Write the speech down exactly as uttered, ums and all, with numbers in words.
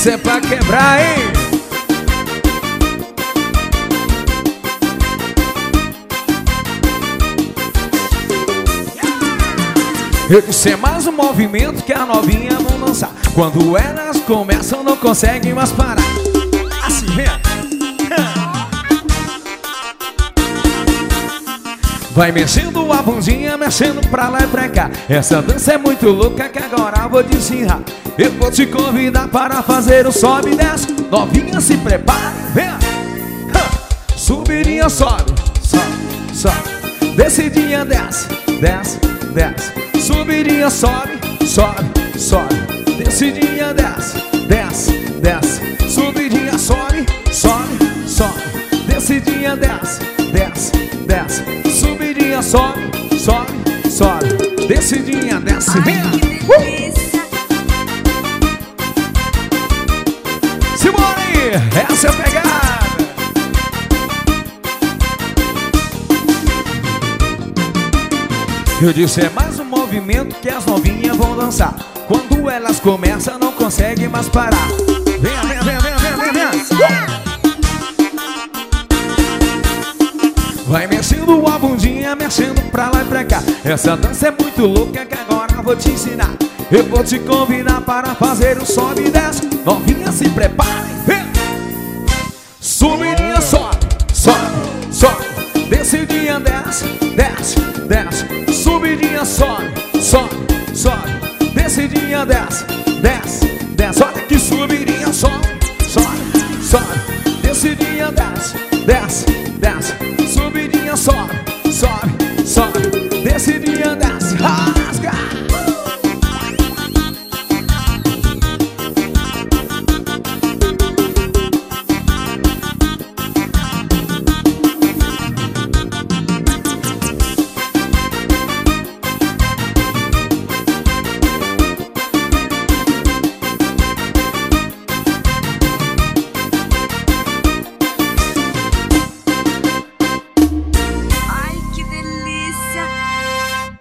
Essa é pra quebrar, hein? Eu disse é mais um movimento que as novinhas vão dançar. Quando elas começam não conseguem mais parar. Assim, vem. Vai mexendo a bundinha, mexendo pra lá e pra cá. Essa dança é muito louca que agora vou te ensinar. Eu vou te convidar para fazer o sobe e desce. Novinha se prepara, vem. Subidinha sobe, sobe, sobe. Descidinha desce, desce, desce. Subidinha sobe, sobe, sobe. Descidinha desce, desce, desce. Subidinha sobe, sobe, sobe. Descidinha desce, desce, desce. Subidinha sobe, sobe, sobe. Descidinha desce, vem. Uh! Simbora aí, essa é a pegada. Eu disse é mais um movimento que as novinhas vão dançar. Quando elas começam não conseguem mais parar. Venha, venha, venha, venha, venha, venha, venha. Vai mexendo a bundinha, mexendo pra lá e pra cá. Essa dança é muito louca que agora vou te ensinar. Eu vou te convidar para fazer o sobe e desce. Novinha se preparem, vem. Subidinha sobe, sobe, sobe. Descidinha desce, desce, desce. Subidinha sobe, sobe, sobe. Descidinha desce, desce, desce. Olha que subidinha sobe, sobe, sobe. Descidinha desce, desce, desce. Subidinha sobe,